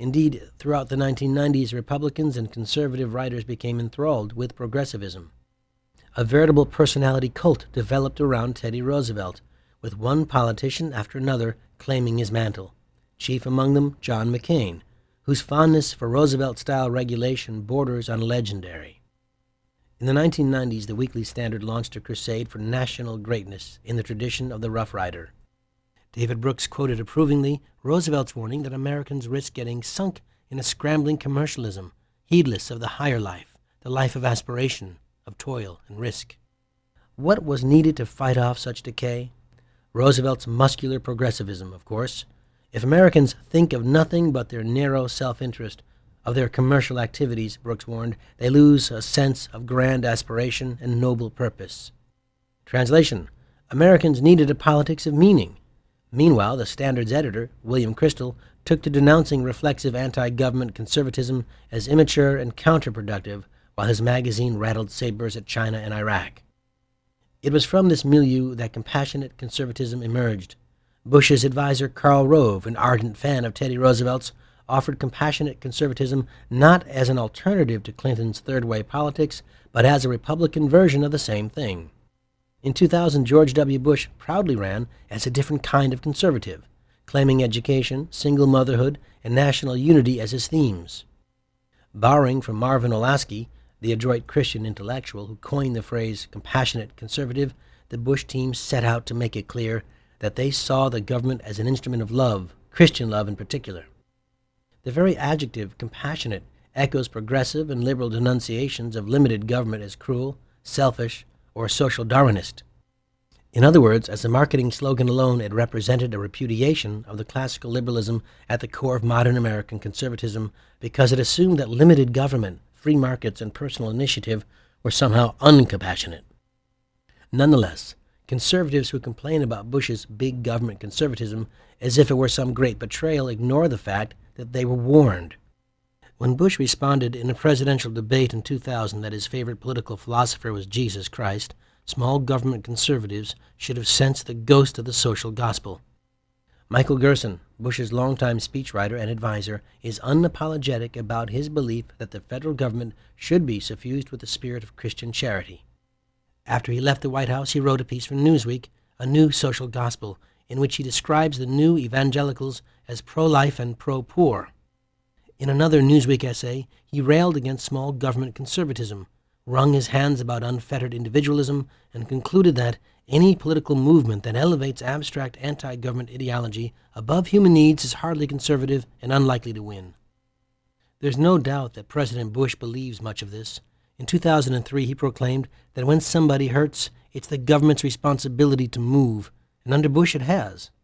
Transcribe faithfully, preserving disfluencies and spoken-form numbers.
Indeed, throughout the nineteen nineties, Republicans and conservative writers became enthralled with progressivism. A veritable personality cult developed around Teddy Roosevelt, with one politician after another claiming his mantle, chief among them John McCain, whose fondness for Roosevelt-style regulation borders on legendary. In the nineteen nineties, the Weekly Standard launched a crusade for national greatness in the tradition of the Rough Rider. David Brooks quoted approvingly Roosevelt's warning that Americans risk getting sunk in a scrambling commercialism, heedless of the higher life, the life of aspiration, of toil and risk. What was needed to fight off such decay? Roosevelt's muscular progressivism, of course. If Americans think of nothing but their narrow self-interest, of their commercial activities, Brooks warned, they lose a sense of grand aspiration and noble purpose. Translation: Americans needed a politics of meaning. Meanwhile, the Standard's editor, William Crystal, took to denouncing reflexive anti-government conservatism as immature and counterproductive, while his magazine rattled sabers at China and Iraq. It was from this milieu that compassionate conservatism emerged. Bush's advisor Karl Rove, an ardent fan of Teddy Roosevelt's, offered compassionate conservatism not as an alternative to Clinton's third-way politics, but as a Republican version of the same thing. In two thousand, George W. Bush proudly ran as a different kind of conservative, claiming education, single motherhood, and national unity as his themes. Borrowing from Marvin Olasky, the adroit Christian intellectual who coined the phrase compassionate conservative, the Bush team set out to make it clear that they saw the government as an instrument of love, Christian love in particular. The very adjective compassionate echoes progressive and liberal denunciations of limited government as cruel, selfish, or social Darwinist. In other words, as a marketing slogan alone, it represented a repudiation of the classical liberalism at the core of modern American conservatism, because it assumed that limited government, free markets, and personal initiative were somehow uncompassionate. Nonetheless, conservatives who complain about Bush's big government conservatism as if it were some great betrayal ignore the fact that they were warned. When Bush responded in a presidential debate in two thousand that his favorite political philosopher was Jesus Christ, small government conservatives should have sensed the ghost of the social gospel. Michael Gerson, Bush's longtime speechwriter and advisor, is unapologetic about his belief that the federal government should be suffused with the spirit of Christian charity. After he left the White House, he wrote a piece for Newsweek, A New Social Gospel, in which he describes the new evangelicals as pro-life and pro-poor. In another Newsweek essay, he railed against small government conservatism, wrung his hands about unfettered individualism, and concluded that any political movement that elevates abstract anti-government ideology above human needs is hardly conservative and unlikely to win. There's no doubt that President Bush believes much of this. In two thousand three, he proclaimed that when somebody hurts, it's the government's responsibility to move, and under Bush it has.